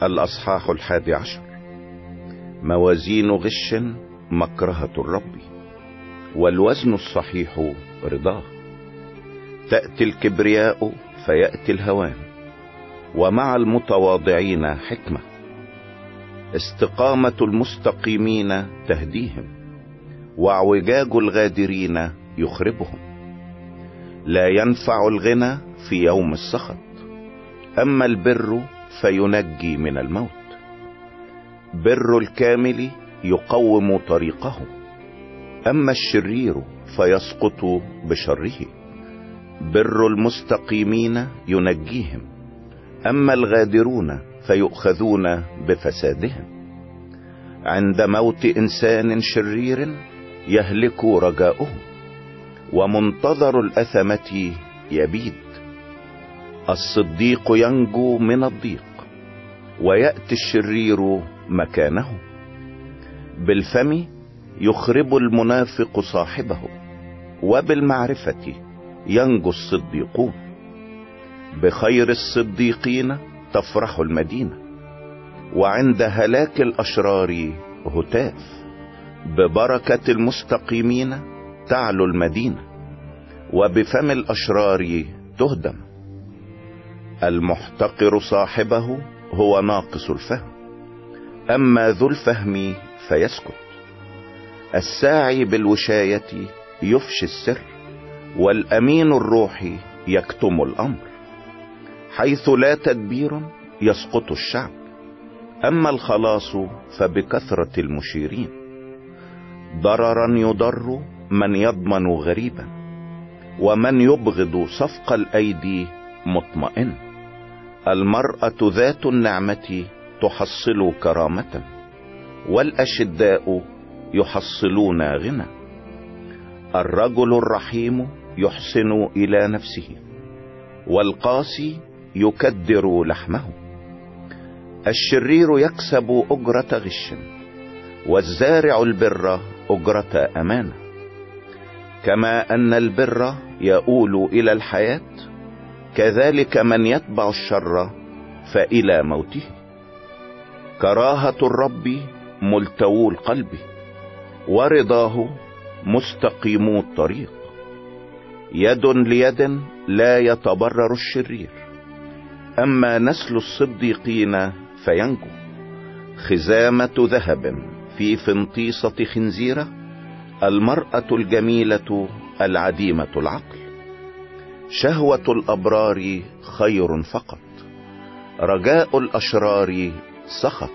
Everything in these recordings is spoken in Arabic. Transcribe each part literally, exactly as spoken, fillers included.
الأصحاح الحادي عشر. موازين غش مكرهة الرب، والوزن الصحيح رضاه. تأتي الكبرياء فيأتي الهوان، ومع المتواضعين حكمة. استقامة المستقيمين تهديهم، واعوجاج الغادرين يخربهم. لا ينفع الغنى في يوم السخط، أما البر فينجي من الموت. بر الكامل يقوم طريقه، أما الشرير فيسقط بشره. بر المستقيمين ينجيهم، أما الغادرون فيؤخذون بفسادهم. عند موت إنسان شرير يهلك رجاؤه، ومنتظر الأثمة يبيد. الصديق ينجو من الضيق، ويأتي الشرير مكانه. بالفم يخرب المنافق صاحبه، وبالمعرفة ينجو الصديقون. بخير الصديقين تفرح المدينة، وعند هلاك الأشرار هتاف. ببركة المستقيمين تعلو المدينة، وبفم الأشرار تهدم. المحتقر صاحبه هو ناقص الفهم، أما ذو الفهم فيسكت. الساعي بالوشاية يفشي السر، والأمين الروح يكتم الأمر. حيث لا تدبير يسقط الشعب، أما الخلاص فبكثرة المشيرين. ضررا يضر من يضمن غريبا، ومن يبغض صفق الأيدي مطمئن. المرأة ذات النعمة تحصل كرامة، والأشداء يحصلون غنى. الرجل الرحيم يحسن إلى نفسه، والقاسي يكدر لحمه. الشرير يكسب أجرة غش، والزارع البر أجرة أمانة. كما أن البر يؤول إلى الحياة، كذلك من يتبع الشر فإلى موته. كراهة الرب ملتوو القلب، ورضاه مستقيمو الطريق. يد ليد لا يتبرر الشرير، أما نسل الصديقين فينجو. خزامة ذهب في فنطيسة خنزيرة، المرأة الجميلة العديمة العقل. شهوة الأبرار خير فقط، رجاء الأشرار سخط.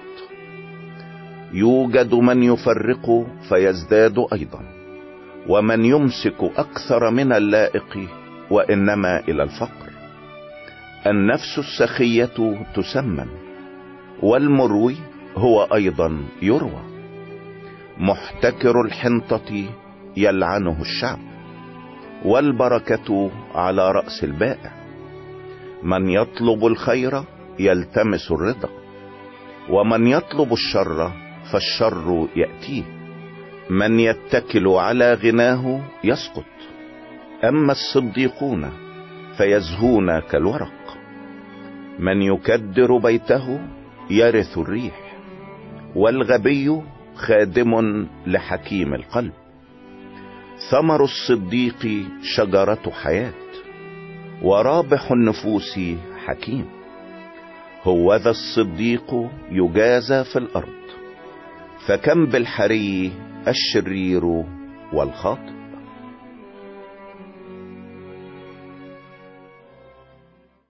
يوجد من يفرق فيزداد أيضا، ومن يمسك أكثر من اللائق، وإنما إلى الفقر. النفس السخية تسمن، والمروي هو أيضا يروى. محتكر الحنطة يلعنه الشعب، والبركة على رأس البائع. من يطلب الخير يلتمس الرضا، ومن يطلب الشر فالشر يأتيه. من يتكل على غناه يسقط، أما الصديقون فيزهون كالورق. من يكدر بيته يرث الريح، والغبي خادم لحكيم القلب. ثمر الصديق شجرة حياة، ورابح النفوس حكيم. هوذا الصديق يجازى في الأرض، فكم بالحري الشرير والخاطئ.